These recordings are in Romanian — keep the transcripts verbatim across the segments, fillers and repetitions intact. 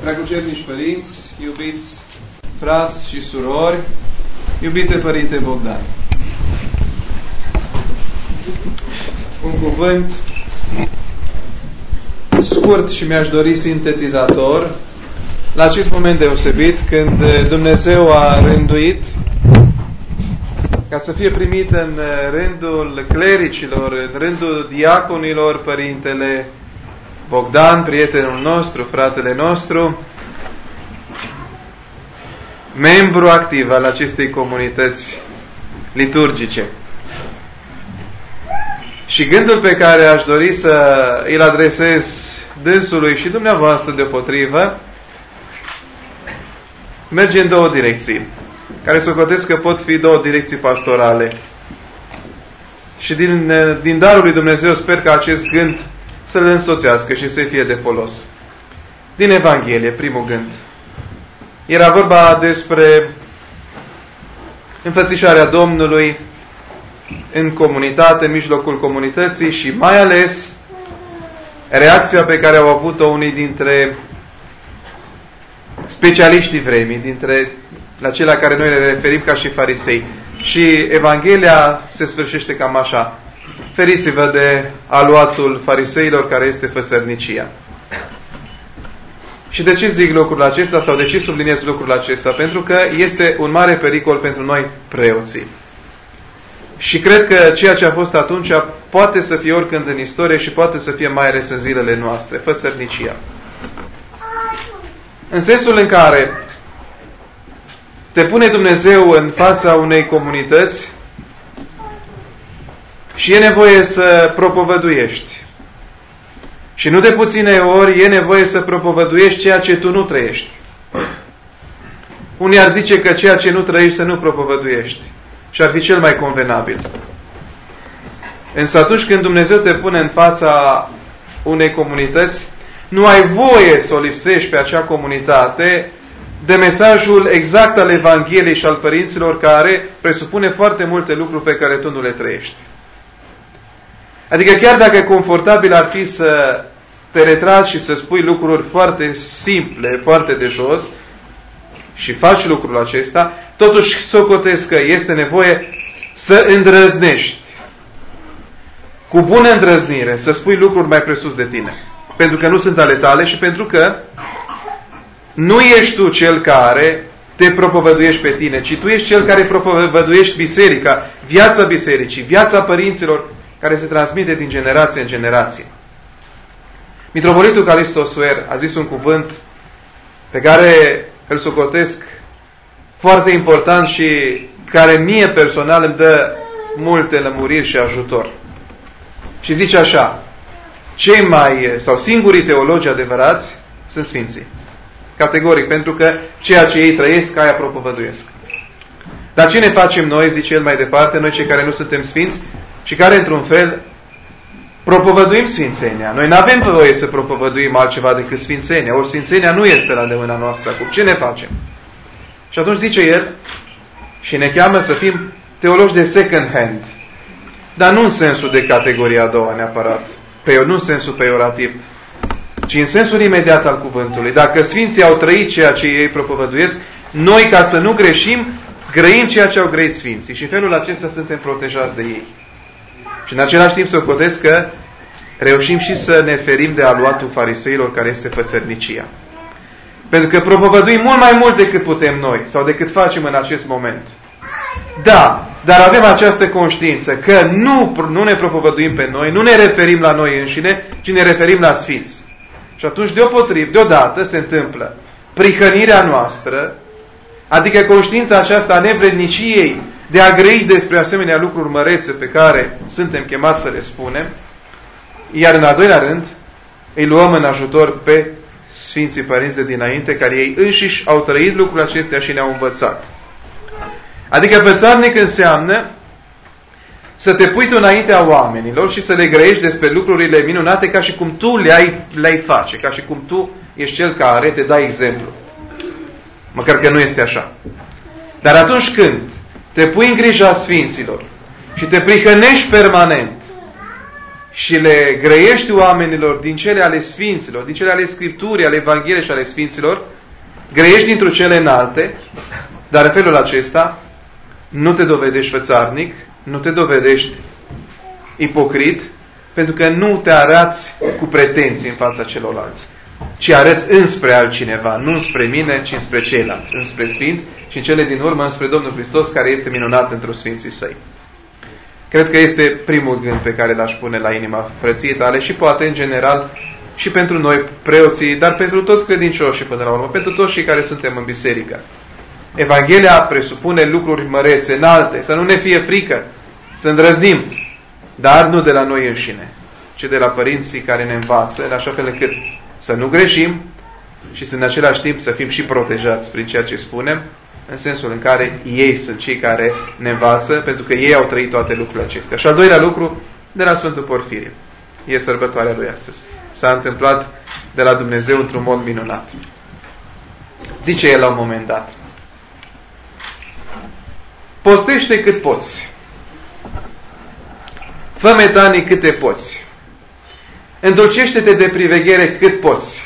Preacucernici părinți, iubiți frați și surori, iubite Părinte Bogdan. Un cuvânt scurt și mi-aș dori sintetizator la acest moment deosebit când Dumnezeu a rânduit ca să fie primit în rândul clericilor, în rândul diaconilor, Părintele Bogdan, prietenul nostru, fratele nostru, membru activ al acestei comunități liturgice. Și gândul pe care aș dori să îl adresez dânsului și dumneavoastră deopotrivă merge în două direcții, care socotesc că pot fi două direcții pastorale. Și din, din darul lui Dumnezeu sper că acest gând să-l însoțească și să fie de folos. Din Evanghelie, primul gând. Era vorba despre înfățișarea Domnului în comunitate, în mijlocul comunității și mai ales reacția pe care au avut-o unii dintre specialiștii vremii, dintre la cei la care noi le referim ca și farisei. Și Evanghelia se sfârșește cam așa: feriți-vă de aluatul fariseilor care este fățărnicia. Și de ce zic lucrul acesta sau de ce subliniez lucrul acesta? Pentru că este un mare pericol pentru noi preoții. Și cred că ceea ce a fost atunci poate să fie oricând în istorie și poate să fie mai ales în zilele noastre, fățărnicia. În sensul în care te pune Dumnezeu în fața unei comunități și e nevoie să propovăduiești. Și nu de puține ori e nevoie să propovăduiești ceea ce tu nu trăiești. Unii ar zice că ceea ce nu trăiești să nu propovăduiești. Și ar fi cel mai convenabil. Însă atunci când Dumnezeu te pune în fața unei comunități, nu ai voie să o lipsești pe acea comunitate de mesajul exact al Evangheliei și al părinților, care presupune foarte multe lucruri pe care tu nu le trăiești. Adică chiar dacă confortabil ar fi să te retragi și să spui lucruri foarte simple, foarte de jos, și faci lucrul acesta, totuși socotesc că este nevoie să îndrăznești, cu bună îndrăznire, să spui lucruri mai presus de tine. Pentru că nu sunt ale tale și pentru că nu ești tu cel care te propovăduiești pe tine, ci tu ești cel care propovăduiești biserica, viața bisericii, viața părinților, care se transmite din generație în generație. Mitropolitul Calisto Suer a zis un cuvânt pe care îl socotesc foarte important și care mie personal îmi dă multe lămuriri și ajutor. Și zice așa: cei mai, sau singurii teologi adevărați sunt sfinții. Categoric, pentru că ceea ce ei trăiesc, aia propovăduiesc. Dar ce ne facem noi, zice el mai departe, noi cei care nu suntem sfinți și care într-un fel propovăduim sfințenia? Noi nu avem voie să propovăduim altceva decât sfințenia, ori sfințenia nu este la îndemâna noastră acum. Ce ne facem? Și atunci zice el, și ne cheamă să fim teologi de second hand, dar nu în sensul de categoria a doua neapărat, nu în sensul peiorativ, ci în sensul imediat al cuvântului. Dacă sfinții au trăit ceea ce ei propovăduiesc, noi, ca să nu greșim, grăim ceea ce au grăit sfinții și în felul acesta suntem protejați de ei. Și în același timp să ocotesc că reușim și să ne ferim de aluatul fariseilor, care este fățărnicia. Pentru că propovăduim mult mai mult decât putem noi sau decât facem în acest moment. Da, dar avem această conștiință că nu, nu ne propovăduim pe noi, nu ne referim la noi înșine, ci ne referim la sfinți. Și atunci deopotrivă, deodată se întâmplă prihănirea noastră, adică conștiința aceasta a nevredniciei de a grăi despre asemenea lucruri mărețe pe care suntem chemați să le spunem, iar în al doilea rând îi luăm în ajutor pe Sfinții Părinți de dinainte, care ei înșiși au trăit lucrurile acestea și ne-au învățat. Adică fățarnic înseamnă să te pui tu înaintea oamenilor și să le grăiești despre lucrurile minunate ca și cum tu le-ai, le-ai face, ca și cum tu ești cel care te dai exemplu. Măcar că nu este așa. Dar atunci când te pui în grija sfinților și te prihănești permanent și le grăiești oamenilor din cele ale Sfinților, din cele ale Scripturii, ale Evangheliei și ale Sfinților, grăiești dintr-o cele înalte, dar în felul acesta nu te dovedești fățarnic, nu te dovedești ipocrit, pentru că nu te arăți cu pretenții în fața celorlalți, ci arăți înspre altcineva, nu înspre mine, ci înspre ceilalți, înspre Sfinți și în cele din urmă înspre Domnul Hristos, care este minunat într-o Sfinții Săi. Cred că este primul gând pe care l-aș pune la inima frăției tale și poate în general și pentru noi preoții, dar pentru toți credincioșii până la urmă, pentru toți cei care suntem în biserică. Evanghelia presupune lucruri mărețe, înalte, să nu ne fie frică, să îndrăznim, dar nu de la noi înșine, ci de la părinții care ne învață, în așa fel încât să nu greșim și să în același timp să fim și protejați prin ceea ce spunem, în sensul în care ei sunt cei care ne învață, pentru că ei au trăit toate lucrurile acestea. Și al doilea lucru, de la Sfântul Porfirie. E sărbătoarea lui astăzi. S-a întâmplat de la Dumnezeu într-un mod minunat. Zice el la un moment dat: postește cât poți, fă metanii câte poți, îndulcește-te de priveghere cât poți,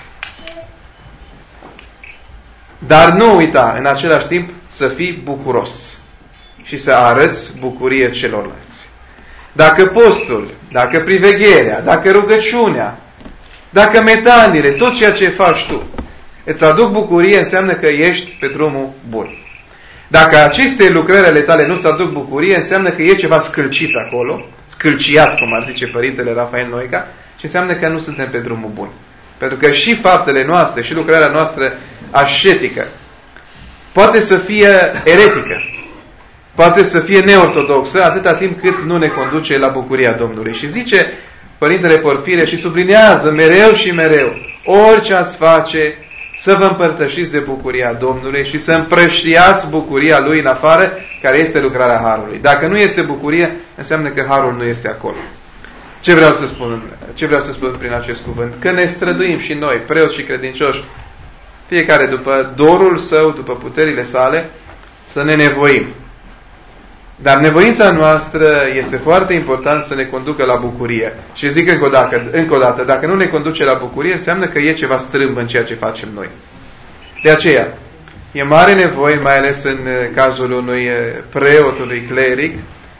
dar nu uita în același timp să fii bucuros și să arăți bucurie celorlalți. Dacă postul, dacă privegherea, dacă rugăciunea, dacă metanile, tot ceea ce faci tu îți aduc bucurie, înseamnă că ești pe drumul bun. Dacă aceste lucrări ale tale nu-ți aduc bucurie, înseamnă că e ceva scâlcit acolo, scâlciat, cum ar zice Părintele Rafael Noica, și înseamnă că nu suntem pe drumul bun. Pentru că și faptele noastre, și lucrarea noastră ascetică, poate să fie eretică, poate să fie neortodoxă, atâta timp cât nu ne conduce la bucuria Domnului. Și zice Părintele Porfirie și sublinează mereu și mereu: orice ați face, să vă împărtășiți de bucuria Domnului și să împrăștiați bucuria Lui în afară, care este lucrarea Harului. Dacă nu este bucurie, înseamnă că Harul nu este acolo. Ce vreau să spun, ce vreau să spun prin acest cuvânt? Că ne străduim și noi, preoți și credincioși, fiecare după dorul său, după puterile sale, să ne nevoim. Dar nevoința noastră este foarte important să ne conducă la bucurie. Și zic încă o dată, încă o dată, dacă nu ne conduce la bucurie, înseamnă că e ceva strâmb în ceea ce facem noi. De aceea, e mare nevoie, mai ales în cazul unui preot, unui cleric,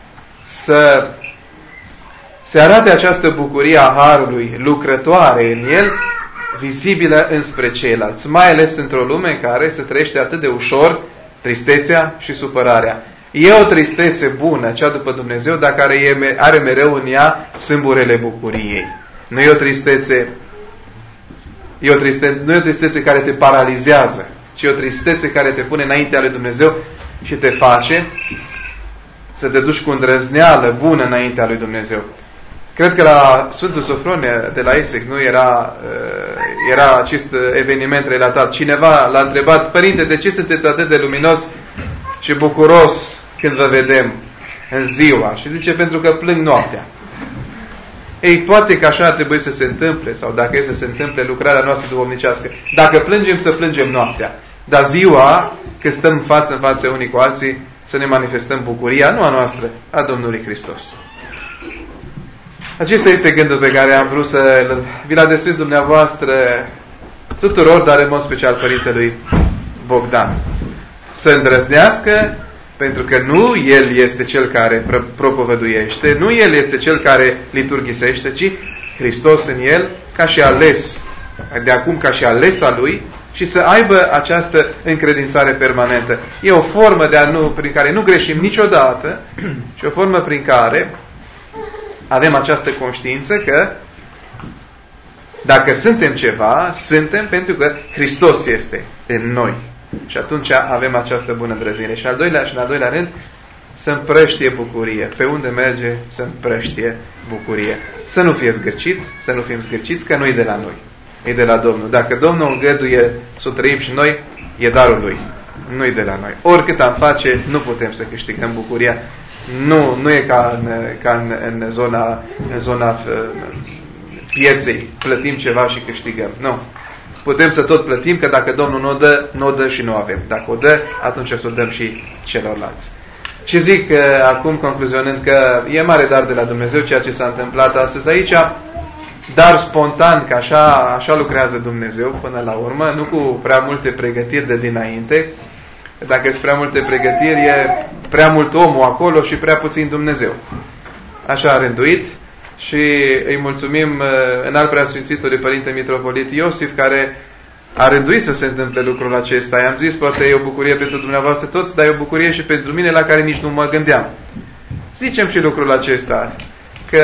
să se arate această bucurie a Harului lucrătoare în el, vizibilă înspre ceilalți, mai ales într-o lume în care se trăiește atât de ușor tristețea și supărarea. E o tristețe bună, cea după Dumnezeu, dar care are mereu în ea sâmburele bucuriei. Nu e o tristețe, e o tristețe, nu e o tristețe care te paralizează, ci e o tristețe care te pune înaintea lui Dumnezeu și te face să te duci cu îndrăzneală bună înaintea lui Dumnezeu. Cred că la Sfântul Sofronie de la Isec nu era, era acest eveniment relatat. Cineva l-a întrebat: Părinte, de ce sunteți atât de luminos și bucuros când vă vedem în ziua? Și zice: pentru că plâng noaptea. Ei, poate că așa ar trebui să se întâmple, sau dacă e să se întâmple lucrarea noastră duhovnicească. Dacă plângem, să plângem noaptea. Dar ziua, când stăm față în față unii cu alții, să ne manifestăm bucuria, nu a noastră, a Domnului Hristos. Acesta este gândul pe care am vrut să vi-l adresez dumneavoastră tuturor, dar în mod special Părintelui Bogdan. Să îndrăznească, pentru că nu el este cel care propovăduiește, nu el este cel care liturghisește, ci Hristos în el, ca și ales, de acum ca și ales al lui, și să aibă această încredințare permanentă. E o formă de a nu, prin care nu greșim niciodată și o formă prin care avem această conștiință că dacă suntem ceva, suntem pentru că Hristos este în noi. Și atunci avem această bună îndrăznire. Și al doilea, și în al doilea rând, să împrăștie bucurie. Pe unde merge, să împrăștie bucurie. Să nu fie zgârcit, să nu fim zgârciți, că nu e de la noi. E de la Domnul. Dacă Domnul îngăduie să o trăim și noi, e darul Lui. Nu e de la noi. Oricât am face, nu putem să câștigăm bucuria. Nu, nu e ca în, ca în, în zona, în zona pieței. Plătim ceva și câștigăm. Nu. Putem să tot plătim, că dacă Domnul nu o dă, nu o dă și nu avem. Dacă o dă, atunci să o dăm și celorlalți. Și zic acum, concluzionând, că e mare dar de la Dumnezeu ceea ce s-a întâmplat astăzi aici, dar spontan, că așa, așa lucrează Dumnezeu până la urmă, nu cu prea multe pregătiri de dinainte. Dacă sunt prea multe pregătiri, e prea mult omul acolo și prea puțin Dumnezeu. Așa a rânduit și îi mulțumim în al preasfințitului Părinte Mitropolit Iosif, care a rânduit să se întâmple lucrul acesta. I-am zis, poate e o bucurie pentru dumneavoastră toți, dar e o bucurie și pentru mine la care nici nu mă gândeam. Zicem și lucrul acesta, că,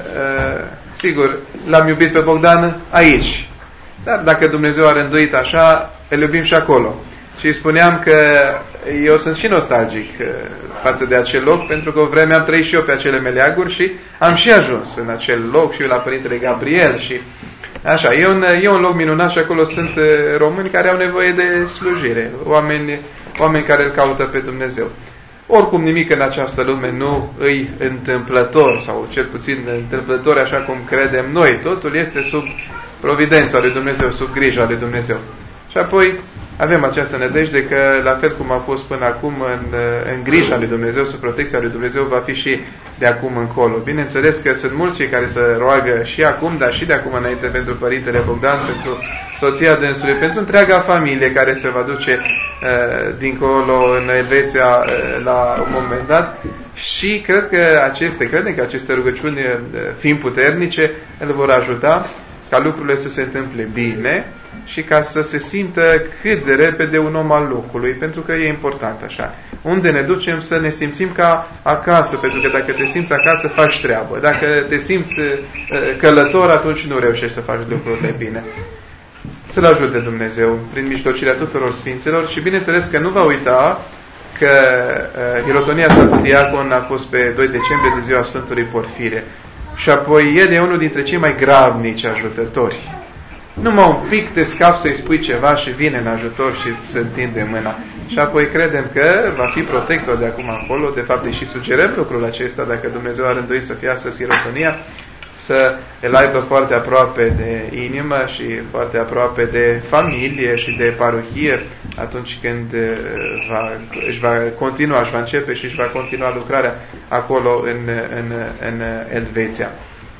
sigur, l-am iubit pe Bogdan aici, dar dacă Dumnezeu a rânduit așa, îl iubim și acolo. Și îi spuneam că eu sunt și nostalgic față de acel loc, pentru că o vreme am trăit și eu pe acele meleaguri și am și ajuns în acel loc și eu la Părintele Gabriel și așa, e un, e un loc minunat și acolo sunt români care au nevoie de slujire, oameni, oameni care îl caută pe Dumnezeu. Oricum nimic în această lume nu îi întâmplător, sau cel puțin întâmplător așa cum credem noi. Totul este sub providența lui Dumnezeu, sub grija lui Dumnezeu. Și apoi avem această nădejde că, la fel cum a fost până acum în, în grija lui Dumnezeu, sub protecția lui Dumnezeu, va fi și de acum încolo. Bineînțeles că sunt mulți cei care se roagă și acum, dar și de acum înainte pentru Părintele Bogdan, pentru soția dânsului, pentru întreaga familie care se va duce uh, dincolo în Elveția uh, la un moment dat. Și cred că aceste, credem că aceste rugăciuni, uh, fiind puternice, îl vor ajuta ca lucrurile să se întâmple bine și ca să se simtă cât de repede un om al locului, pentru că e important așa. Unde ne ducem să ne simțim ca acasă, pentru că dacă te simți acasă, faci treabă. Dacă te simți călător, atunci nu reușești să faci lucrurile bine. Să-L ajute Dumnezeu prin mijlocirea tuturor Sfinților și bineînțeles că nu va uita că uh, hirotonia Sfântului Diacon a fost pe doi decembrie, de ziua Sfântului Porfire. Și apoi el e unul dintre cei mai gravnici ajutători. Numai un pic te scapi să-i spui ceva și vine în ajutor și îți întinde mâna. Și apoi credem că va fi protector de acum încolo. De fapt, îi și sugerăm lucrul acesta, dacă Dumnezeu a rânduit să fie astăzi hirotonia, să îl aibă foarte aproape de inimă și foarte aproape de familie și de parohie atunci când va, își va continua, își va începe și își va continua lucrarea acolo în, în, în Elveția.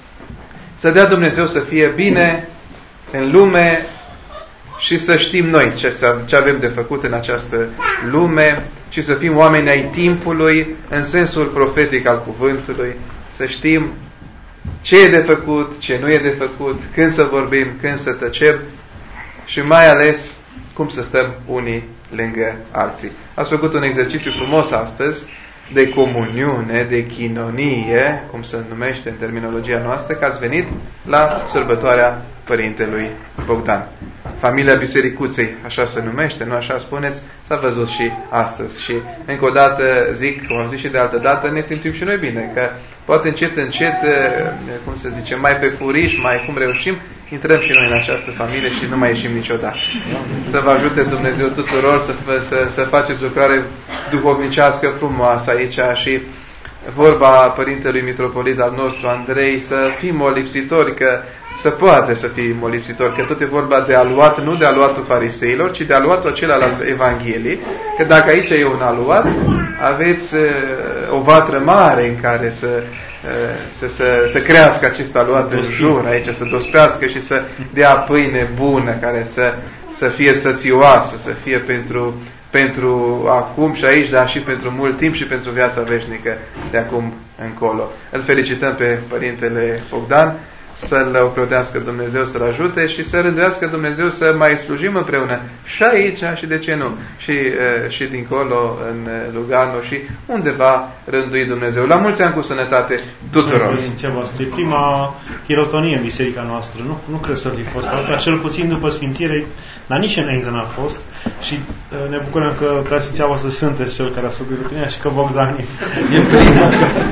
Să dea Dumnezeu să fie bine în lume și să știm noi ce, ce avem de făcut în această lume și să fim oameni ai timpului în sensul profetic al cuvântului, să știm ce e de făcut, ce nu e de făcut, când să vorbim, când să tăcem și mai ales cum să stăm unii lângă alții. Ați făcut un exercițiu frumos astăzi de comuniune, de chinonie, cum se numește în terminologia noastră, că ați venit la sărbătoarea Părintelui Bogdan. Familia Bisericuței, așa se numește, nu așa spuneți? S-a văzut și astăzi. Și încă o dată zic, cum am zis și de altă dată, ne simțim și noi bine, că poate încet, încet, cum să zicem, mai pe furiș, mai cum reușim, intrăm și noi în această familie și nu mai ieșim niciodată. Să vă ajute Dumnezeu tuturor să, să, să faceți lucrare duhovnicească frumoasă aici și vorba Părintelui Mitropolit al nostru Andrei, să fim molipsitori, că să poate să fim molipsitori, că tot e vorba de aluat, nu de aluatul fariseilor, ci de aluatul acela al Evangheliei, că dacă aici e un aluat, aveți uh, o vatră mare în care să, uh, să, să, să crească acest aluat în jur aici, să dospească și să dea pâine bună, care să, să fie sățioasă, să fie pentru, pentru acum și aici, dar și pentru mult timp și pentru viața veșnică de acum încolo. Îl felicităm pe Părintele Bogdan, să-l ocrotească Dumnezeu, să-l ajute și să rânduiască Dumnezeu să mai slujim împreună și aici și de ce nu și, uh, și dincolo în Lugano și undeva rândui Dumnezeu. La mulți ani cu sănătate tuturor! E prima hirotonie în biserica noastră, nu, nu cred să fi fost alta, cel puțin după sfințire, dar nici înainte n-a fost și uh, ne bucurăm că preasfinția voastră sunteți cel care a făcut hirotonia și că Bogdan e prima.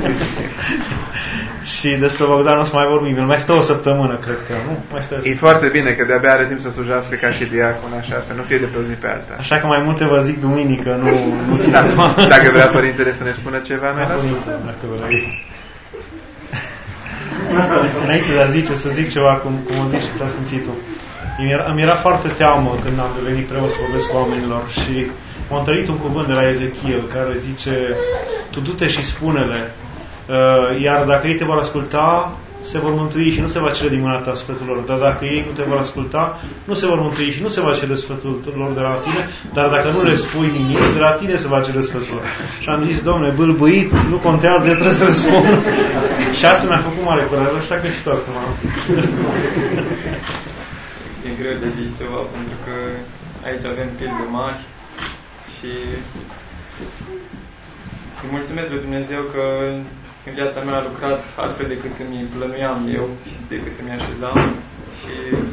Și despre Bogdan o să mai vorbim. El mai stă o săptămână, cred că, nu? Mai stă e foarte bine că de-abia are timp să slujească ca și diacon, așa, să nu fie de pe o zi pe alta. Așa că mai multe vă zic duminică, nu, nu țin da, acum. Dacă vrea Părintele să ne spună ceva, da, părinte, dacă vrei. Înainte de a zice, să zic ceva, cum, cum o zici și preasfințitul. Îmi era, îmi era foarte teamă când am devenit preot să vorbesc cu oamenilor și m-a întărit un cuvânt de la Ezechiel care zice: tu du-te și spune-le, iar dacă ei te vor asculta, se vor mântui și nu se va cere din mâna ta sfătul lor. Dar dacă ei nu te vor asculta, nu se vor mântui și nu se va cere sfătul lor de la tine. Dar dacă nu le spui nimic, de la tine se va cere sfătul lor. Și am zis: Dom'le, bâlbâit, nu contează, eu trebuie să răspund. Și asta mi-a făcut mare curaj, așa că și tu acum. E greu de zis ceva, pentru că aici avem pilde mari și îi mulțumesc lui Dumnezeu că în viața mea a lucrat altfel decât îmi plănuiam eu și decât îmi așezam, și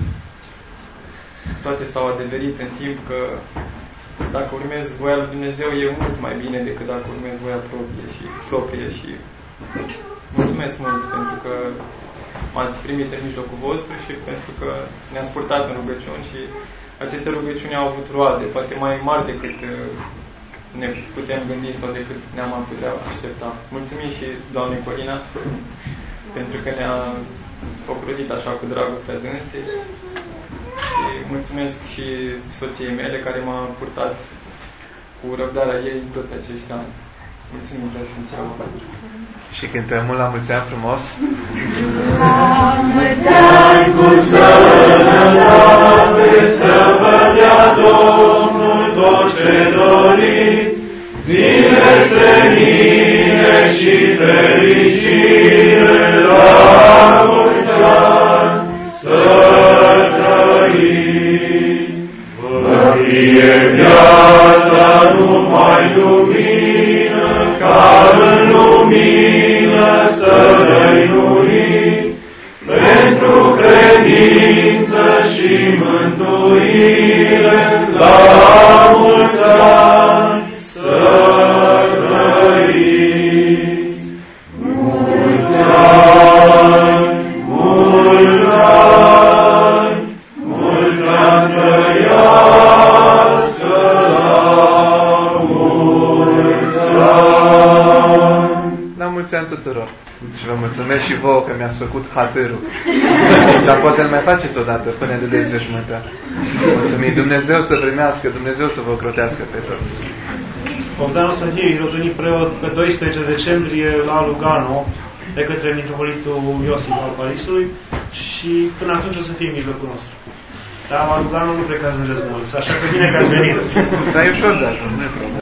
toate s-au adeverit în timp că dacă urmez voia lui Dumnezeu e mult mai bine decât dacă urmez voia proprie și proprie și mulțumesc mult pentru că m-ați primit în mijlocul vostru și pentru că ne-ați purtat în rugăciuni și aceste rugăciuni au avut roade, poate mai mari decât ne putem gândi sau decât ne-am putea aștepta. Mulțumim și doamnei Corina pentru că ne-a ocrotit așa cu dragostea dânsei și mulțumesc și soției mele care m-a purtat cu răbdarea ei toți acești ani. Mulțumim, Preasfinția voastră. Și cântăm mult la mulți ani frumos. La mulți ani cu sănătate, să vă dea Domnul tot ce doriți, zile senine și fericire, la mulți ani să trăiți. Vă fie viața numai lumină, ca în lumină să dăinuiți, pentru credință și mântuire, la mulți ani să trăiți. Mulți ani, mulți ani, mulți ani trăiască, la mulți ani. La mulți ani tuturor. Și vă mulțumesc și vouă că mi-ați făcut hatărul. Dar poate îl mai faceți odată până de dezveșmântă. Mulțumim. Dumnezeu să primească, Dumnezeu să vă ocrotească pe toți. Bogdan o să fie hirotonit preot pe doisprezece decembrie la Lugano de către mitropolitul Iosif al Parisului și până atunci o să fie în mijlocul nostru. Dar la Lugano nu cred că ajungeți mulți, așa că bine că ați venit. Dar e ușor de ajuns, nu e problemă.